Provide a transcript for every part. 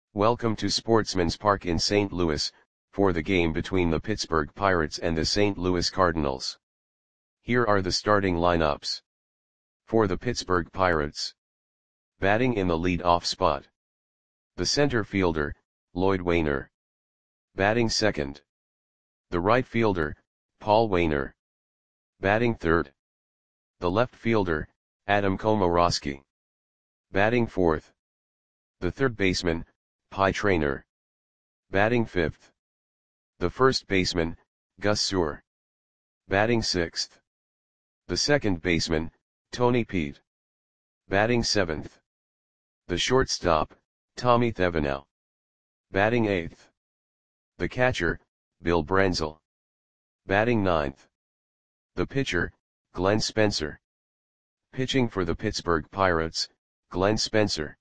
Welcome to Sportsman's Park in St. Louis, for the game between the Pittsburgh Pirates and the St. Louis Cardinals. Here are the starting lineups. For the Pittsburgh Pirates. Batting in the lead-off spot. The center fielder, Lloyd Waner. Batting second. The right fielder, Paul Waner. Batting third. The left fielder, Adam Komoroski. Batting fourth. The third baseman, Pie Traynor. Batting fifth. The first baseman, Gus Suhr. Batting sixth. The second baseman, Tony Peet. Batting seventh. The shortstop, Tommy Thevenot. Batting eighth. The catcher, Bill Brenzel. Batting ninth. The pitcher, Glenn Spencer. Pitching for the Pittsburgh Pirates, Glenn Spencer.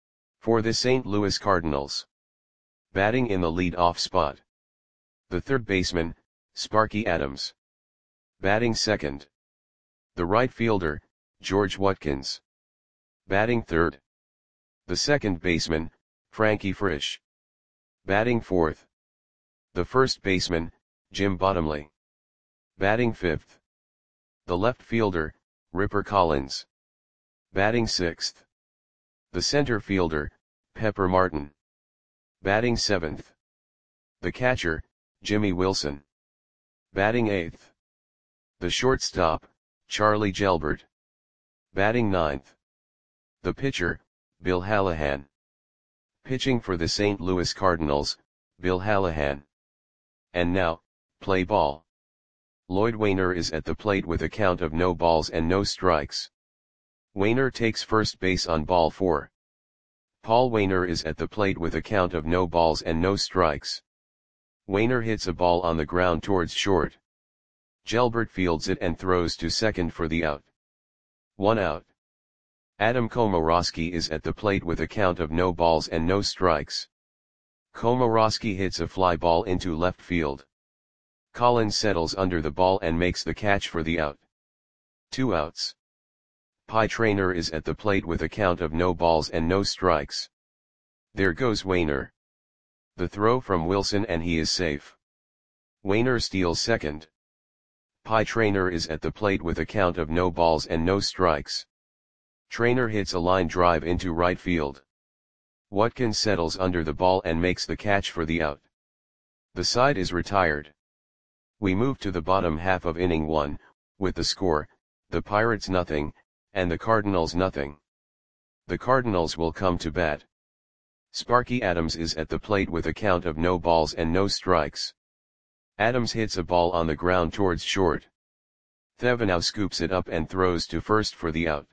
For the St. Louis Cardinals. Batting in the lead-off spot. The third baseman, Sparky Adams. Batting second. The right fielder, George Watkins. Batting third. The second baseman, Frankie Frisch. Batting fourth. The first baseman, Jim Bottomley. Batting fifth. The left fielder, Ripper Collins. Batting sixth. The center fielder, Pepper Martin. Batting seventh. The catcher, Jimmy Wilson. Batting eighth. The shortstop, Charlie Gelbert. Batting ninth. The pitcher, Bill Hallahan. Pitching for the St. Louis Cardinals, Bill Hallahan. And now, play ball. Lloyd Waner is at the plate with a count of no balls and no strikes. Waner takes first base on ball 4. Paul Waner is at the plate with a count of no balls and no strikes. Waner hits a ball on the ground towards short. Gelbert fields it and throws to second for the out. 1 out. Adam Komoroski is at the plate with a count of no balls and no strikes. Komoroski hits a fly ball into left field. Collins settles under the ball and makes the catch for the out. 2 outs. Pie Traynor is at the plate with a count of no balls and no strikes. There goes Waner. The throw from Wilson and he is safe. Waner steals second. Pie Traynor is at the plate with a count of no balls and no strikes. Traynor hits a line drive into right field. Watkins settles under the ball and makes the catch for the out. The side is retired. We move to the bottom half of inning 1, with the score, the Pirates nothing, and the Cardinals nothing. The Cardinals will come to bat. Sparky Adams is at the plate with a count of no balls and no strikes. Adams hits a ball on the ground towards short. Thevenot scoops it up and throws to first for the out.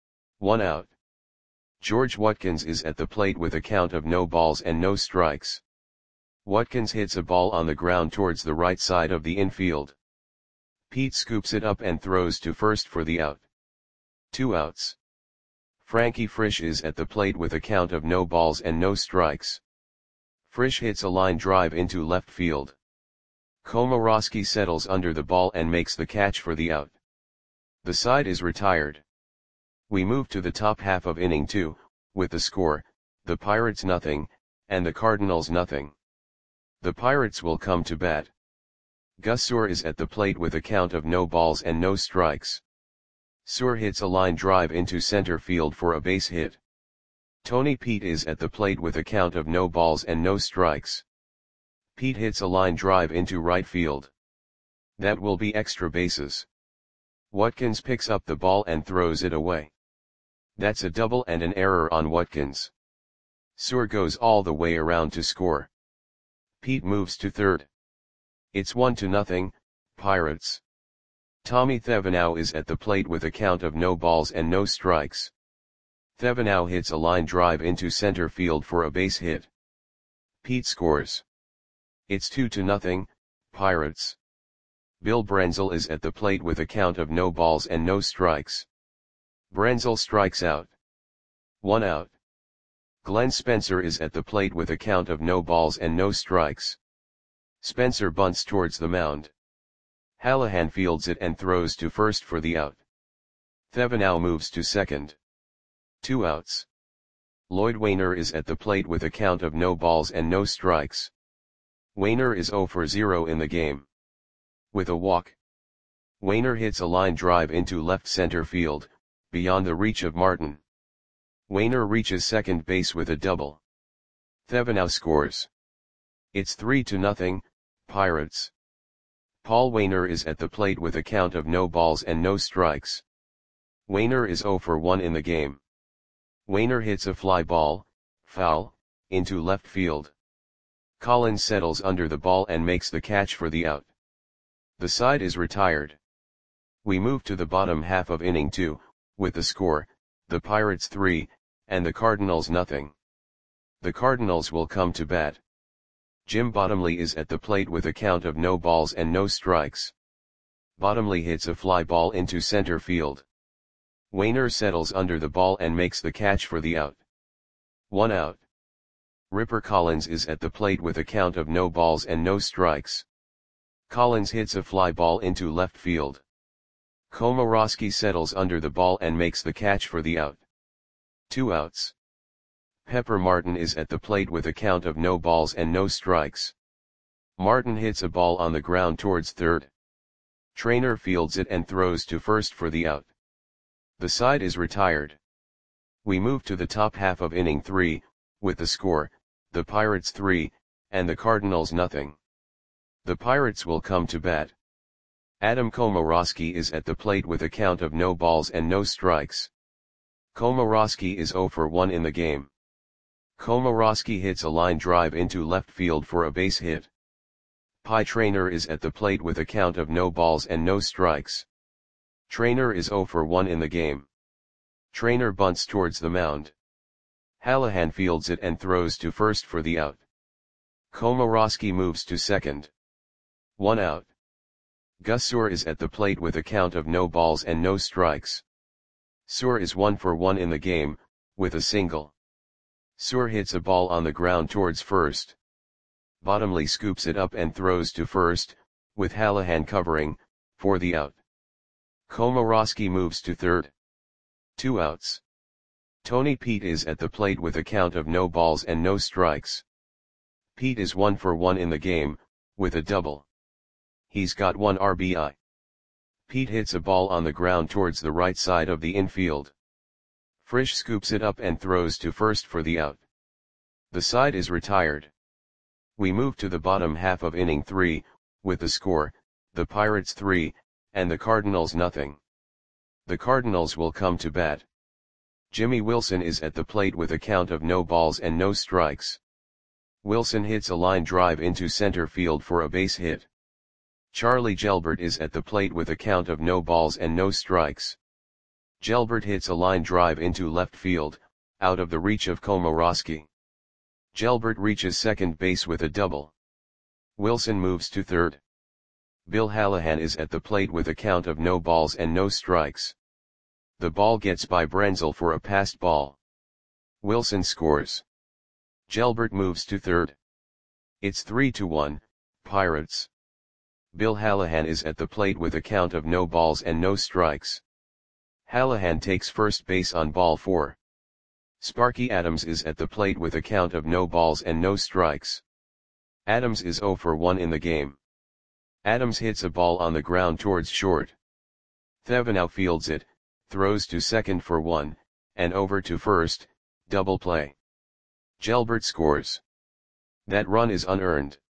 1 out. George Watkins is at the plate with a count of no balls and no strikes. Watkins hits a ball on the ground towards the right side of the infield. Peet scoops it up and throws to first for the out. 2 outs. Frankie Frisch is at the plate with a count of no balls and no strikes. Frisch hits a line drive into left field. Komoroski settles under the ball and makes the catch for the out. The side is retired. We move to the top half of inning 2, with the score, the Pirates nothing, and the Cardinals nothing. The Pirates will come to bat. Gus Suhr is at the plate with a count of no balls and no strikes. Suhr hits a line drive into center field for a base hit. Tony Peet is at the plate with a count of no balls and no strikes. Peet hits a line drive into right field. That will be extra bases. Watkins picks up the ball and throws it away. That's a double and an error on Watkins. Suhr goes all the way around to score. Peet moves to third. It's 1-0, Pirates. Tommy Thevenot is at the plate with a count of no balls and no strikes. Thevenot hits a line drive into center field for a base hit. Peet scores. It's 2-0, Pirates. Bill Brenzel is at the plate with a count of no balls and no strikes. Brenzel strikes out. 1 out. Glenn Spencer is at the plate with a count of no balls and no strikes. Spencer bunts towards the mound. Hallahan fields it and throws to first for the out. Thevenot moves to second. 2 outs. Lloyd Waner is at the plate with a count of no balls and no strikes. Waner is 0 for 0 in the game. With a walk, Waner hits a line drive into left center field, beyond the reach of Martin. Waner reaches second base with a double. Thevenot scores. It's 3-0, Pirates. Paul Waner is at the plate with a count of no balls and no strikes. Waner is 0 for 1 in the game. Waner hits a fly ball, foul, into left field. Collins settles under the ball and makes the catch for the out. The side is retired. We move to the bottom half of inning 2, with the score, the Pirates 3, and the Cardinals nothing. The Cardinals will come to bat. Jim Bottomley is at the plate with a count of no balls and no strikes. Bottomley hits a fly ball into center field. Waner settles under the ball and makes the catch for the out. 1 out. Ripper Collins is at the plate with a count of no balls and no strikes. Collins hits a fly ball into left field. Komorowski settles under the ball and makes the catch for the out. 2 outs. Pepper Martin is at the plate with a count of no balls and no strikes. Martin hits a ball on the ground towards third. Trainer fields it and throws to first for the out. The side is retired. We move to the top half of inning 3, with the score, the Pirates 3, and the Cardinals nothing. The Pirates will come to bat. Adam Komorowski is at the plate with a count of no balls and no strikes. Komorowski is 0 for 1 in the game. Komorowski hits a line drive into left field for a base hit. Pie Trainer is at the plate with a count of no balls and no strikes. Trainer is 0 for 1 in the game. Trainer bunts towards the mound. Hallahan fields it and throws to first for the out. Komorowski moves to second. 1 out. Gus Suhr is at the plate with a count of no balls and no strikes. Suhr is 1 for 1 in the game, with a single. Suhr hits a ball on the ground towards first. Bottomley scoops it up and throws to first, with Hallahan covering, for the out. Komorowski moves to third. 2 outs. Tony Pete is at the plate with a count of no balls and no strikes. Pete is 1 for 1 in the game, with a double. He's got 1 RBI. Pete hits a ball on the ground towards the right side of the infield. Frisch scoops it up and throws to first for the out. The side is retired. We move to the bottom half of inning 3, with the score, the Pirates 3, and the Cardinals nothing. The Cardinals will come to bat. Jimmy Wilson is at the plate with a count of no balls and no strikes. Wilson hits a line drive into center field for a base hit. Charlie Gelbert is at the plate with a count of no balls and no strikes. Gelbert hits a line drive into left field, out of the reach of Komorowski. Gelbert reaches second base with a double. Wilson moves to third. Bill Hallahan is at the plate with a count of no balls and no strikes. The ball gets by Brenzel for a passed ball. Wilson scores. Gelbert moves to third. It's 3-1, Pirates. Bill Hallahan is at the plate with a count of no balls and no strikes. Hallahan takes first base on ball 4. Sparky Adams is at the plate with a count of no balls and no strikes. Adams is 0 for 1 in the game. Adams hits a ball on the ground towards short. Thevenot fields it, throws to second for 1, and over to first, double play. Gelbert scores. That run is unearned.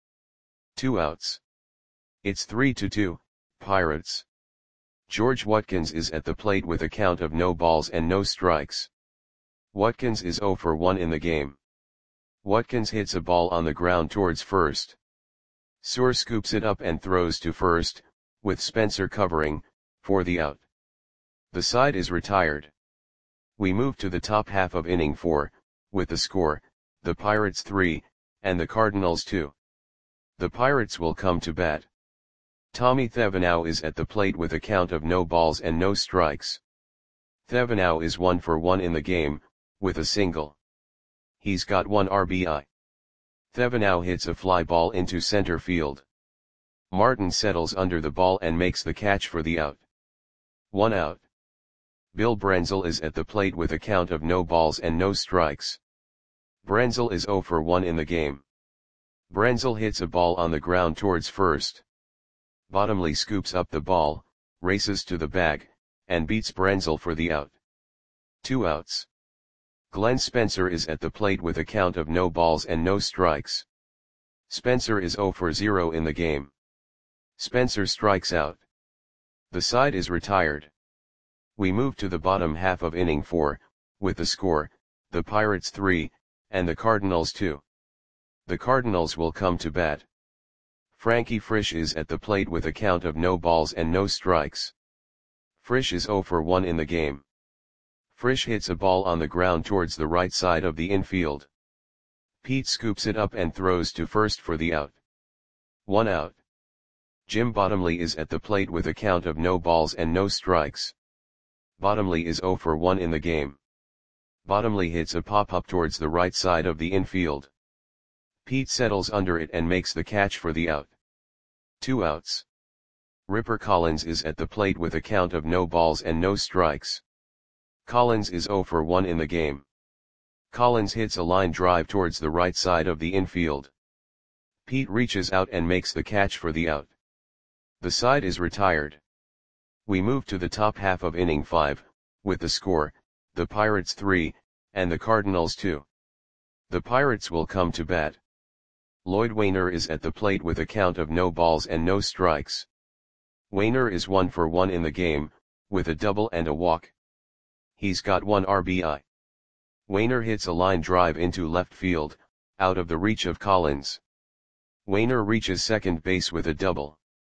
2 outs. It's 3-2, Pirates. George Watkins is at the plate with a count of no balls and no strikes. Watkins is 0 for 1 in the game. Watkins hits a ball on the ground towards first. Suhr scoops it up and throws to first, with Spencer covering, for the out. The side is retired. We move to the top half of inning 4, with the score, the Pirates 3, and the Cardinals 2. The Pirates will come to bat. Tommy Thevenot is at the plate with a count of no balls and no strikes. Thevenot is 1 for 1 in the game, with a single. He's got 1 RBI. Thevenot hits a fly ball into center field. Martin settles under the ball and makes the catch for the out. 1 out. Bill Brenzel is at the plate with a count of no balls and no strikes. Brenzel is 0 for 1 in the game. Brenzel hits a ball on the ground towards first. Bottomley scoops up the ball, races to the bag, and beats Brenzel for the out. 2 outs. Glenn Spencer is at the plate with a count of no balls and no strikes. Spencer is 0 for 0 in the game. Spencer strikes out. The side is retired. We move to the bottom half of inning 4, with the score, the Pirates 3, and the Cardinals 2. The Cardinals will come to bat. Frankie Frisch is at the plate with a count of no balls and no strikes. Frisch is 0 for 1 in the game. Frisch hits a ball on the ground towards the right side of the infield. Pete scoops it up and throws to first for the out. 1 out. Jim Bottomley is at the plate with a count of no balls and no strikes. Bottomley is 0 for 1 in the game. Bottomley hits a pop-up towards the right side of the infield. Pete settles under it and makes the catch for the out. 2 outs. Ripper Collins is at the plate with a count of no balls and no strikes. Collins is 0 for 1 in the game. Collins hits a line drive towards the right side of the infield. Pete reaches out and makes the catch for the out. The side is retired. We move to the top half of inning 5, with the score, the Pirates 3, and the Cardinals 2. The Pirates will come to bat. Lloyd Wainer is at the plate with a count of no balls and no strikes. Wainer is 1 for 1 in the game, with a double and a walk. He's got 1 RBI. Wainer hits a line drive into left field, out of the reach of Collins. Wainer reaches second base with a double.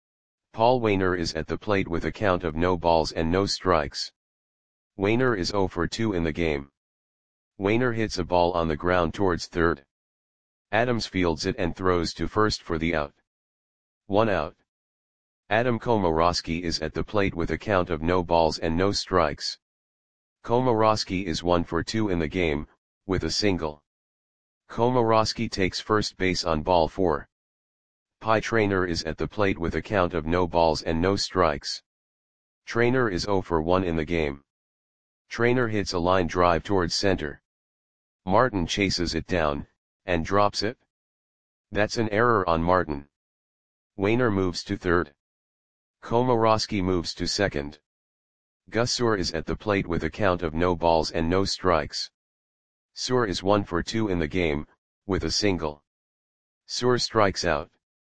Paul Wainer is at the plate with a count of no balls and no strikes. Wainer is 0 for 2 in the game. Wainer hits a ball on the ground towards third. Adams fields it and throws to first for the out. 1 out. Adam Komorowski is at the plate with a count of no balls and no strikes. Komorowski is 1 for 2 in the game, with a single. Komorowski takes first base on ball 4. Pie Traynor is at the plate with a count of no balls and no strikes. Traynor is 0 for 1 in the game. Traynor hits a line drive towards center. Martin chases it down, and drops it. That's an error on Martin. Wainer moves to third. Komorowski moves to second. Gus Suhr is at the plate with a count of no balls and no strikes. Suhr is 1 for 2 in the game, with a single. Suhr strikes out.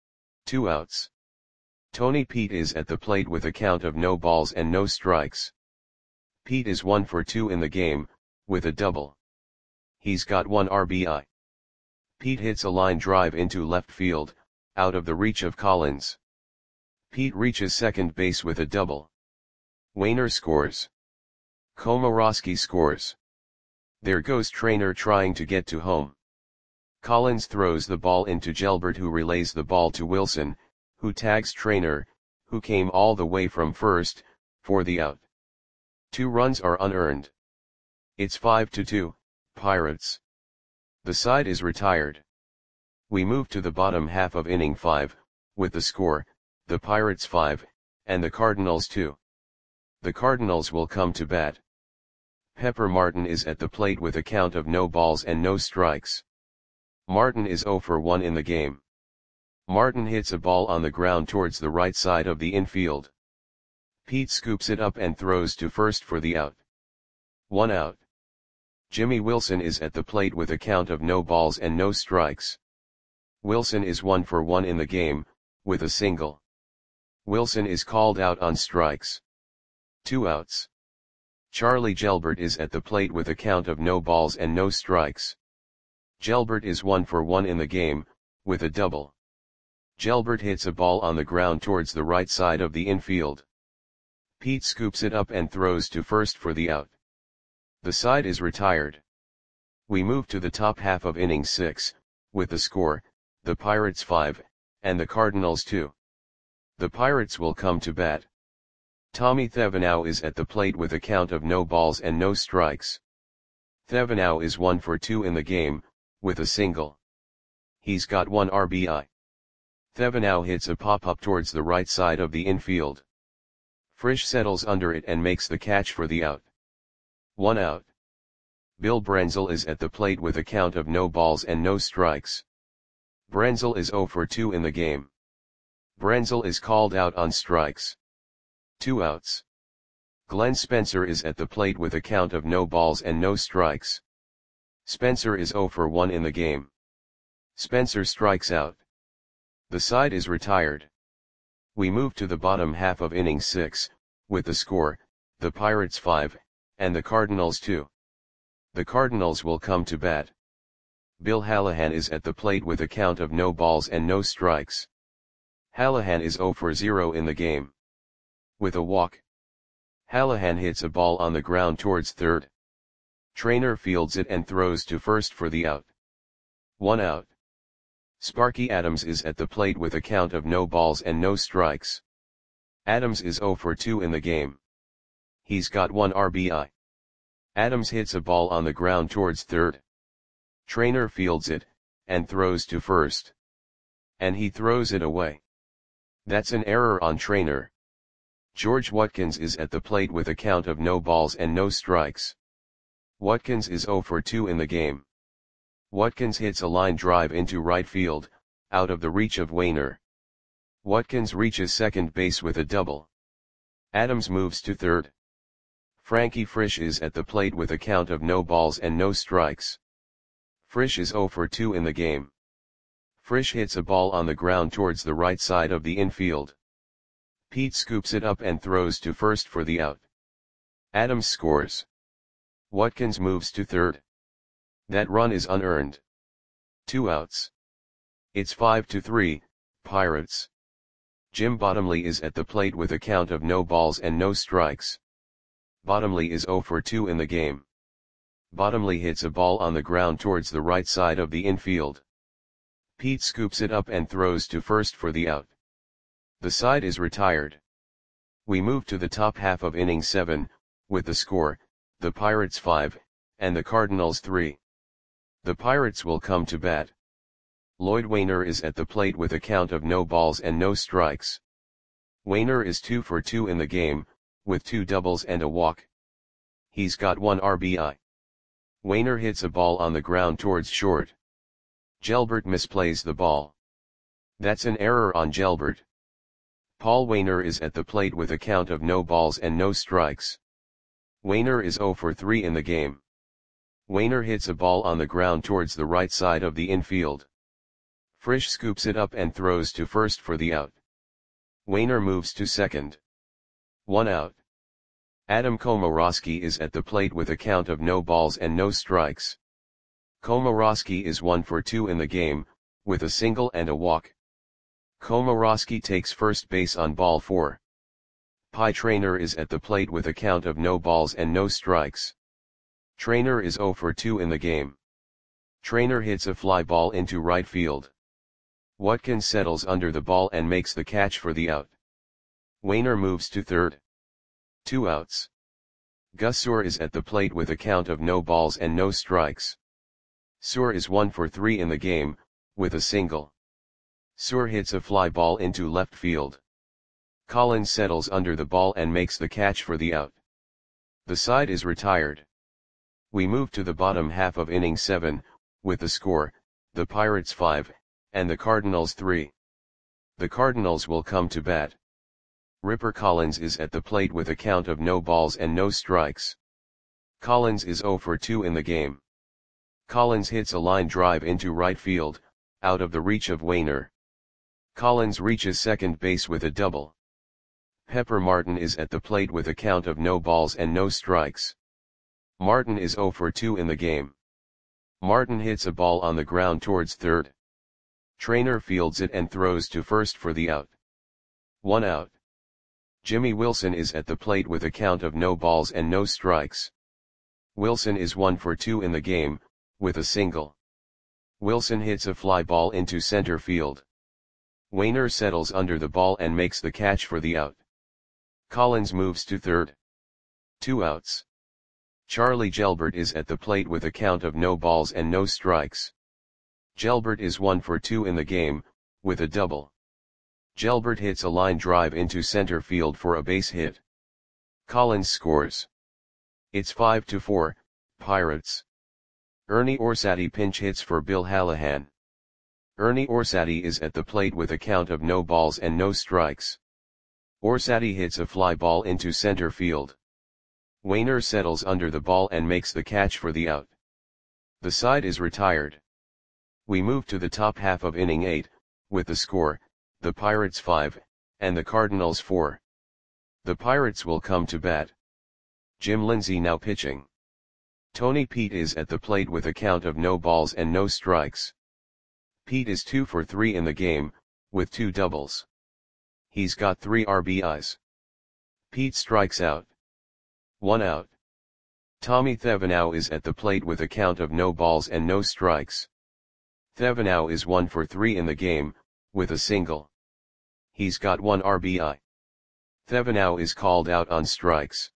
2 outs. Tony Pete is at the plate with a count of no balls and no strikes. Pete is 1 for 2 in the game, with a double. He's got 1 RBI. Pete hits a line drive into left field, out of the reach of Collins. Pete reaches second base with a double. Wainer scores. Komorowski scores. There goes Traynor trying to get to home. Collins throws the ball into Gelbert, who relays the ball to Wilson, who tags Traynor, who came all the way from first, for the out. 2 runs are unearned. It's 5-2, Pirates. The side is retired. We move to the bottom half of inning 5, with the score, the Pirates 5, and the Cardinals 2. The Cardinals will come to bat. Pepper Martin is at the plate with a count of no balls and no strikes. Martin is 0 for 1 in the game. Martin hits a ball on the ground towards the right side of the infield. Pete scoops it up and throws to first for the out. 1 out. Jimmy Wilson is at the plate with a count of no balls and no strikes. Wilson is 1 for 1 in the game, with a single. Wilson is called out on strikes. 2 outs. Charlie Gelbert is at the plate with a count of no balls and no strikes. Gelbert is 1 for 1 in the game, with a double. Gelbert hits a ball on the ground towards the right side of the infield. Pete scoops it up and throws to first for the out. The side is retired. We move to the top half of inning 6, with the score, the Pirates 5, and the Cardinals 2. The Pirates will come to bat. Tommy Thevenot is at the plate with a count of no balls and no strikes. Thevenot is 1 for 2 in the game, with a single. He's got 1 RBI. Thevenot hits a pop-up towards the right side of the infield. Frisch settles under it and makes the catch for the out. 1 out. Bill Brenzel is at the plate with a count of no balls and no strikes. Brenzel is 0 for 2 in the game. Brenzel is called out on strikes. 2 outs. Glenn Spencer is at the plate with a count of no balls and no strikes. Spencer is 0 for 1 in the game. Spencer strikes out. The side is retired. We move to the bottom half of inning 6, with the score, the Pirates 5, and the Cardinals 2. The Cardinals will come to bat. Bill Hallahan is at the plate with a count of no balls and no strikes. Hallahan is 0 for 0 in the game. With a walk. Hallahan hits a ball on the ground towards third. Trainer fields it and throws to first for the out. 1 out. Sparky Adams is at the plate with a count of no balls and no strikes. Adams is 0 for 2 in the game. He's got 1 RBI. Adams hits a ball on the ground towards third. Trainer fields it, and throws to first. And he throws it away. That's an error on Trainer. George Watkins is at the plate with a count of no balls and no strikes. Watkins is 0 for 2 in the game. Watkins hits a line drive into right field, out of the reach of Wainer. Watkins reaches second base with a double. Adams moves to third. Frankie Frisch is at the plate with a count of no balls and no strikes. Frisch is 0 for 2 in the game. Frisch hits a ball on the ground towards the right side of the infield. Pete scoops it up and throws to first for the out. Adams scores. Watkins moves to third. That run is unearned. 2 outs. It's 5-3, Pirates. Jim Bottomley is at the plate with a count of no balls and no strikes. Bottomley is 0 for 2 in the game. Bottomley hits a ball on the ground towards the right side of the infield. Pete scoops it up and throws to first for the out. The side is retired. We move to the top half of inning 7, with the score, the Pirates 5, and the Cardinals 3. The Pirates will come to bat. Lloyd Wainer is at the plate with a count of no balls and no strikes. Wainer is 2 for 2 in the game, with 2 doubles and a walk. He's got 1 RBI. Wainer hits a ball on the ground towards short. Gelbert misplays the ball. That's an error on Gelbert. Paul Wainer is at the plate with a count of no balls and no strikes. Wainer is 0 for 3 in the game. Wainer hits a ball on the ground towards the right side of the infield. Frisch scoops it up and throws to first for the out. Wainer moves to second. 1 out. Adam Komorowski is at the plate with a count of no balls and no strikes. Komorowski is 1 for 2 in the game, with a single and a walk. Komorowski takes first base on ball 4. Pie Trainer is at the plate with a count of no balls and no strikes. Trainer is 0 for 2 in the game. Trainer hits a fly ball into right field. Watkins settles under the ball and makes the catch for the out. Wainer moves to third. 2 outs. Gus Suhr is at the plate with a count of no balls and no strikes. Suhr is 1 for 3 in the game, with a single. Suhr hits a fly ball into left field. Collins settles under the ball and makes the catch for the out. The side is retired. We move to the bottom half of inning 7, with the score, the Pirates 5, and the Cardinals 3. The Cardinals will come to bat. Ripper Collins is at the plate with a count of no balls and no strikes. Collins is 0 for 2 in the game. Collins hits a line drive into right field, out of the reach of Wainer. Collins reaches second base with a double. Pepper Martin is at the plate with a count of no balls and no strikes. Martin is 0 for 2 in the game. Martin hits a ball on the ground towards third. Trainer fields it and throws to first for the out. 1 out. Jimmy Wilson is at the plate with a count of no balls and no strikes. Wilson is 1 for 2 in the game, with a single. Wilson hits a fly ball into center field. Wainer settles under the ball and makes the catch for the out. Collins moves to third. 2 outs. Charlie Gelbert is at the plate with a count of no balls and no strikes. Gelbert is 1 for 2 in the game, with a double. Gelbert hits a line drive into center field for a base hit. Collins scores. It's 5-4, Pirates. Ernie Orsatti pinch hits for Bill Hallahan. Ernie Orsatti is at the plate with a count of no balls and no strikes. Orsatti hits a fly ball into center field. Wainer settles under the ball and makes the catch for the out. The side is retired. We move to the top half of inning 8, with the score, the Pirates 5, and the Cardinals 4. The Pirates will come to bat. Jim Lindsay now pitching. Tony Pete is at the plate with a count of no balls and no strikes. Pete is 2 for 3 in the game, with 2 doubles. He's got 3 RBIs. Pete strikes out. 1 out. Tommy Thevenot is at the plate with a count of no balls and no strikes. Thevenot is 1 for 3 in the game, with a single. He's got 1 RBI. Thevenot is called out on strikes.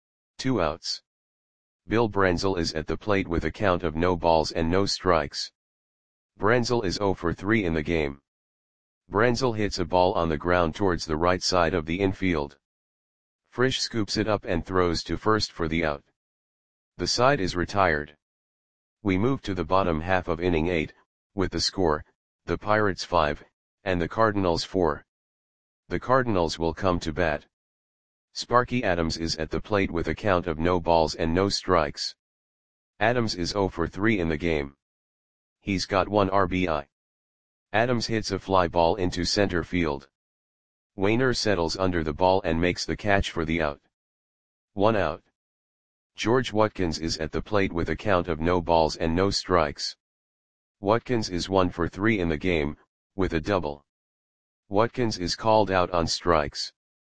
2 outs. Bill Brenzel is at the plate with a count of no balls and no strikes. Brenzel is 0 for 3 in the game. Brenzel hits a ball on the ground towards the right side of the infield. Frisch scoops it up and throws to first for the out. The side is retired. We move to the bottom half of inning 8, with the score, the Pirates 5, and the Cardinals 4. The Cardinals will come to bat. Sparky Adams is at the plate with a count of no balls and no strikes. Adams is 0 for 3 in the game. He's got 1 RBI. Adams hits a fly ball into center field. Wainer settles under the ball and makes the catch for the out. 1 out. George Watkins is at the plate with a count of no balls and no strikes. Watkins is 1 for 3 in the game, with a double. Watkins is called out on strikes.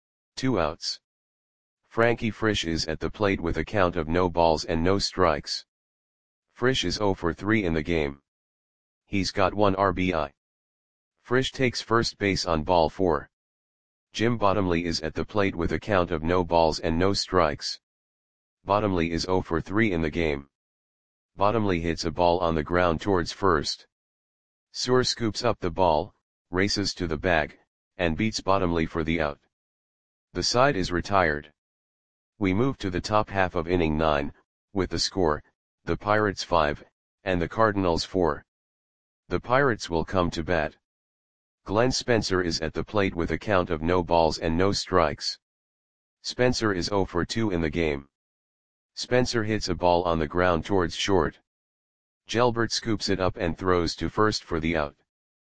2 outs. Frankie Frisch is at the plate with a count of no balls and no strikes. Frisch is 0 for 3 in the game. He's got 1 RBI. Frisch takes first base on ball 4. Jim Bottomley is at the plate with a count of no balls and no strikes. Bottomley is 0 for 3 in the game. Bottomley hits a ball on the ground towards first. Suhr scoops up the ball, races to the bag, and beats Bottomley for the out. The side is retired. We move to the top half of inning 9, with the score, the Pirates 5, and the Cardinals 4. The Pirates will come to bat. Glenn Spencer is at the plate with a count of no balls and no strikes. Spencer is 0 for 2 in the game. Spencer hits a ball on the ground towards short. Gelbert scoops it up and throws to first for the out.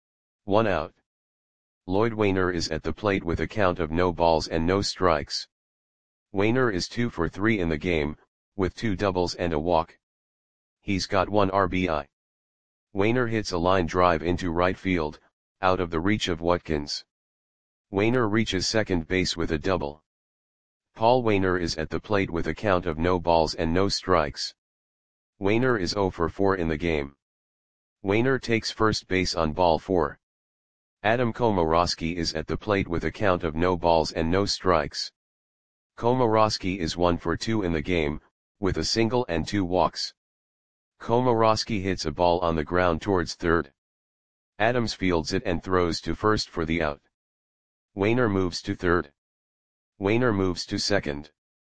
1 out. Lloyd Wainer is at the plate with a count of no balls and no strikes. Wainer is 2 for 3 in the game, with 2 doubles and a walk. He's got 1 RBI. Wainer hits a line drive into right field, out of the reach of Watkins. Wainer reaches second base with a double. Paul Wainer is at the plate with a count of no balls and no strikes. Wainer is 0 for 4 in the game. Wainer takes first base on ball 4. Adam Komorowski is at the plate with a count of no balls and no strikes. Komorowski is 1 for 2 in the game, with a single and 2 walks. Komorowski hits a ball on the ground towards third. Adams fields it and throws to first for the out. Wainer moves to third. Wainer moves to second.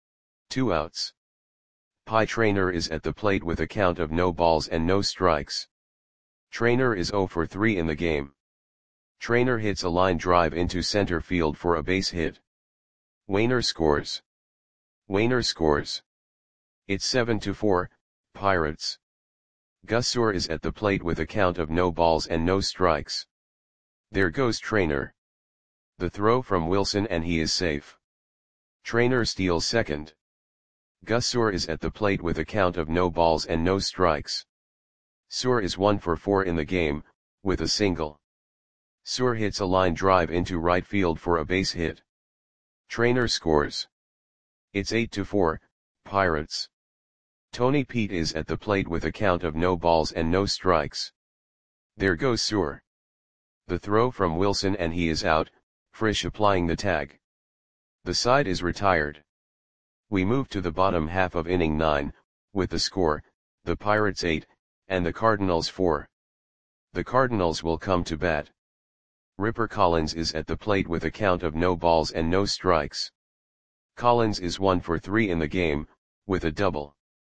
2 outs. Pie Traynor is at the plate with a count of no balls and no strikes. Traynor is 0 for 3 in the game. Traynor hits a line drive into center field for a base hit. Wainer scores. Wainer scores. It's 7-4, Pirates. Gus Suhr is at the plate with a count of no balls and no strikes. There goes Traynor. The throw from Wilson and he is safe. Traynor steals second. Gus Suhr is at the plate with a count of no balls and no strikes. Suhr is 1 for 4 in the game, with a single. Suhr hits a line drive into right field for a base hit. Traynor scores. It's 8-4, Pirates. Tony Pete is at the plate with a count of no balls and no strikes. There goes Suhr. The throw from Wilson and he is out, Frisch applying the tag. The side is retired. We move to the bottom half of inning 9, with the score, the Pirates 8, and the Cardinals 4. The Cardinals will come to bat. Ripper Collins is at the plate with a count of no balls and no strikes. Collins is 1 for 3 in the game, with a double.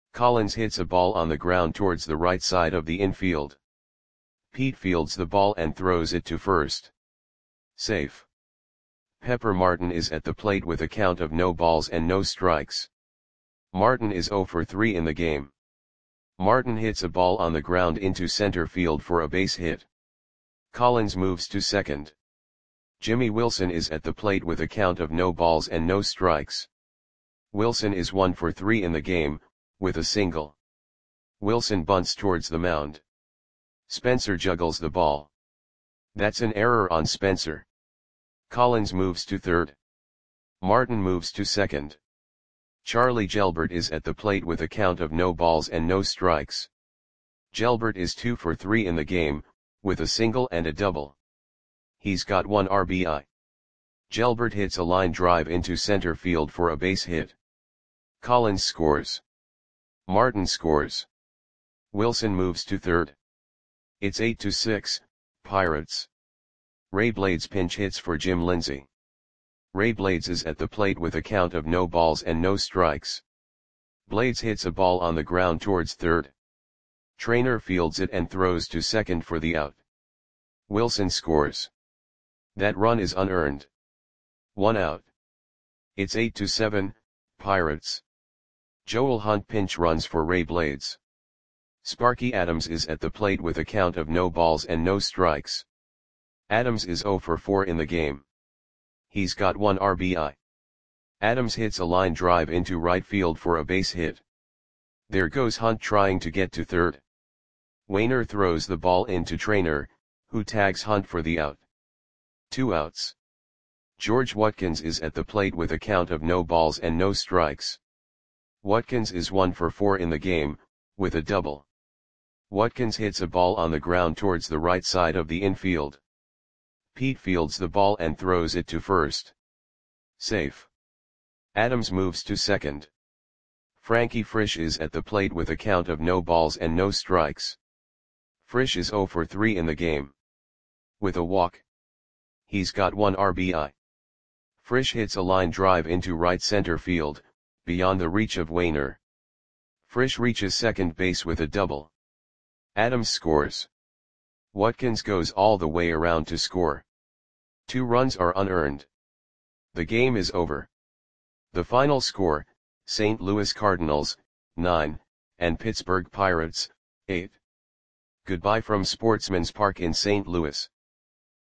Collins hits a ball on the ground towards the right side of the infield. Pete fields the ball and throws it to first. Safe. Pepper Martin is at the plate with a count of no balls and no strikes. Martin is 0 for 3 in the game. Martin hits a ball on the ground into center field for a base hit. Collins moves to second. Jimmy Wilson is at the plate with a count of no balls and no strikes. Wilson is 1 for 3 in the game, with a single. Wilson bunts towards the mound. Spencer juggles the ball. That's an error on Spencer. Collins moves to third. Martin moves to second. Charlie Gelbert is at the plate with a count of no balls and no strikes. Gelbert is 2 for 3 in the game, with a single and a double. He's got 1 RBI. Gelbert hits a line drive into center field for a base hit. Collins scores. Martin scores. Wilson moves to third. It's 8-6, Pirates. Ray Blades pinch hits for Jim Lindsay. Ray Blades is at the plate with a count of no balls and no strikes. Blades hits a ball on the ground towards third. Trainer fields it and throws to second for the out. Wilson scores. That run is unearned. 1 out. It's 8-7, Pirates. Joel Hunt pinch runs for Ray Blades. Sparky Adams is at the plate with a count of no balls and no strikes. Adams is 0 for 4 in the game. He's got 1 RBI. Adams hits a line drive into right field for a base hit. There goes Hunt trying to get to third. Wainer throws the ball into Trainer, who tags Hunt for the out. 2 outs. George Watkins is at the plate with a count of no balls and no strikes. Watkins is 1 for 4 in the game, with a double. Watkins hits a ball on the ground towards the right side of the infield. Pete fields the ball and throws it to first. Safe. Adams moves to second. Frankie Frisch is at the plate with a count of no balls and no strikes. Frisch is 0 for 3 in the game. With a walk. He's got 1 RBI. Frisch hits a line drive into right center field, beyond the reach of Wainer. Frisch reaches second base with a double. Adams scores. Watkins goes all the way around to score. 2 runs are unearned. The game is over. The final score, St. Louis Cardinals, 9, and Pittsburgh Pirates, 8. Goodbye from Sportsman's Park in St. Louis.